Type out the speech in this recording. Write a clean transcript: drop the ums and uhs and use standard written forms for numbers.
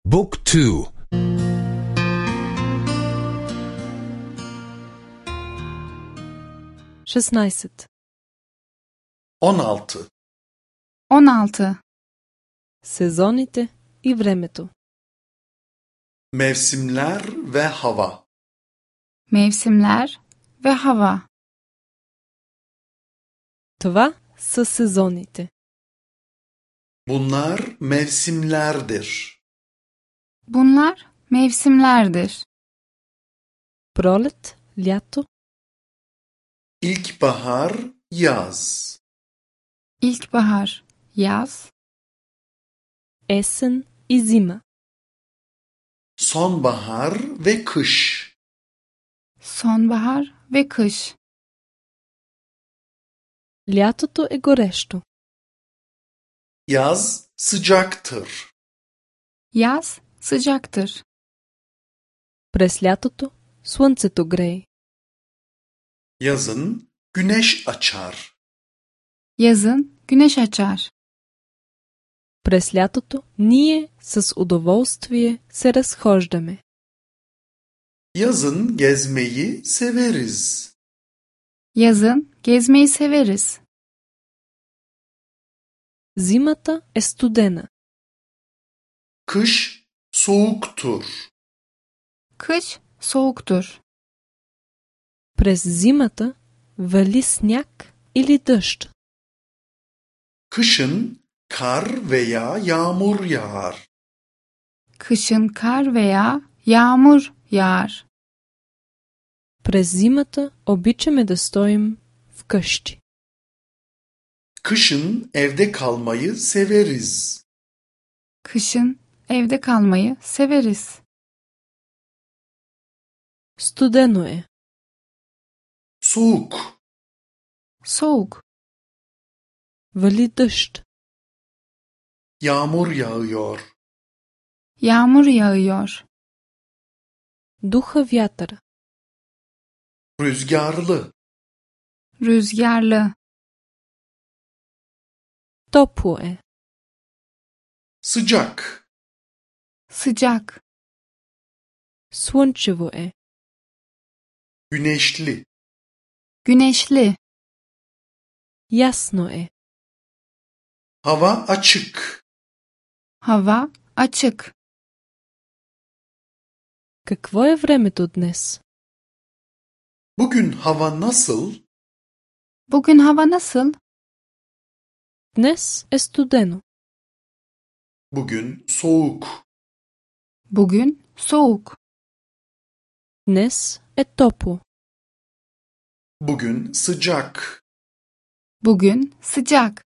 Book 2. 16. 16. 16. Сезоните и времето. Mevsimler ve hava. Mevsimler ve hava. Това са сезоните. Bunlar mevsimlerdir. Bunlar mevsimlerdir. Пролет, лято, İlkbahar, yaz. İlkbahar, yaz, есен и зима. Sonbahar ve kış. sonbahar ve kış. Лятото е горещо. Yaz sıcaktır. Yaz sıcaktır. През лятото слънцето грее. Yazın güneş açar. Yazın güneş açar. През лятото ние с удоволствие се разхождаме. Yazın gezmeyi severiz. Yazın gezmeyi severiz. Зимата е студена. Kış soğuktur. Kış soğuktur. През зимата вали сняг или дъжд. Kışın kar veya yağmur yağar. Kışın kar veya yağmur yağar. През зимата обичаме да стоим вкъщи. Kışın evde kalmayı severiz. Kışın evde kalmayı severiz. Студено е. Soğuk. Soğuk. Вали дъжд. Yağmur yağıyor. Yağmur yağıyor. Духа вятъра. Rüzgarlı. Rüzgarlı. Топло е. Sıcak. Sıcak. Слънчево е. Güneşli. Güneşli. Ясно е. Hava açık. Hava açık. Какво е времето днес? Bugün hava nasıl? Bugün hava nasıl? Днес е студено. Bugün soğuk. Bugün soğuk. Днес е топло. Bugün sıcak. Bugün sıcak.